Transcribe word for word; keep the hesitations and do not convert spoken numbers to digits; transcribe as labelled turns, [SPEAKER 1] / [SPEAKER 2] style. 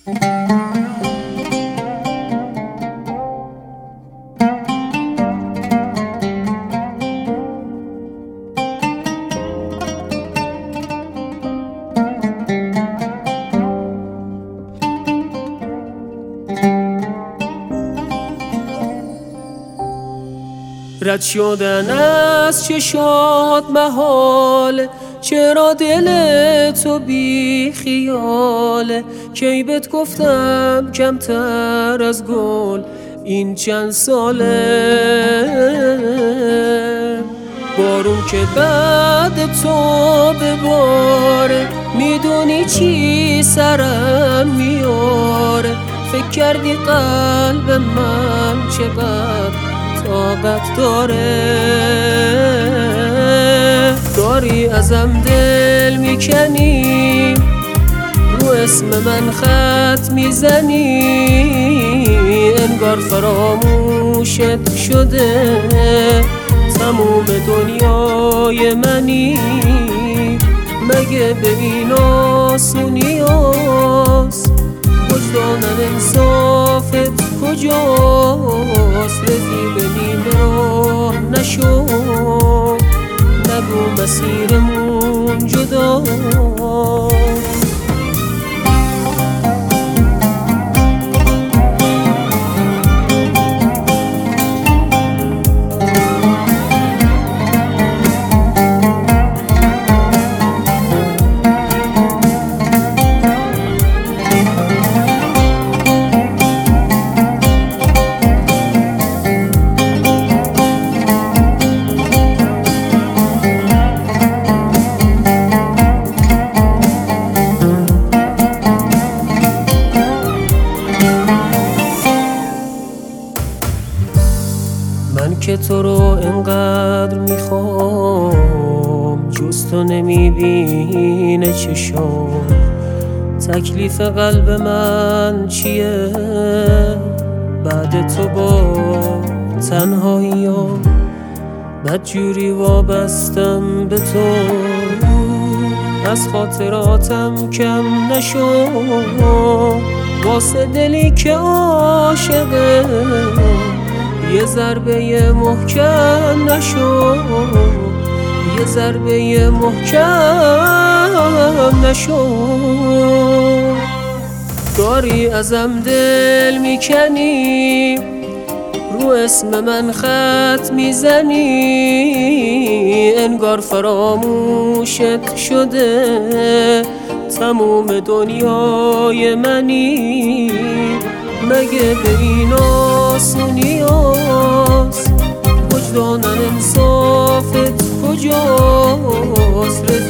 [SPEAKER 1] رد شدن از چشات محاله، چرا دل تو بی خیاله؟ کی بهت گفتم کمتر از گل این چند ساله؟ بارون که بعد تو بباره میدونی چی سرم میاره؟ فکر کردی قلب من چقدر طاقت داره؟ داری ازم دل میکنی، رو اسم من خط میزنی، انگار فراموشت شده تموم دنیای منی. مگه به این آسونی هست؟ وجدانم انصافت کجاست؟ رفیق نیمه راه نشو، نگو مسیرمون جداست. من که تو رو انقدر میخوام، جز تو نمیبینه چشام. تکلیف قلب من چیه بعد تو با تنهایی ها؟ بدجوری وابستم به تو، از خاطراتم کم نشو. واسه دلی که عاشقه یه ضربه محکم نشو، یه ضربه محکم نشو. داری ازم دل میکنی، رو اسم من خط میزنی، انگار فراموشت شده تموم دنیای منی. مگه به این آسونی هست؟ وجدانم انصافت کجاست؟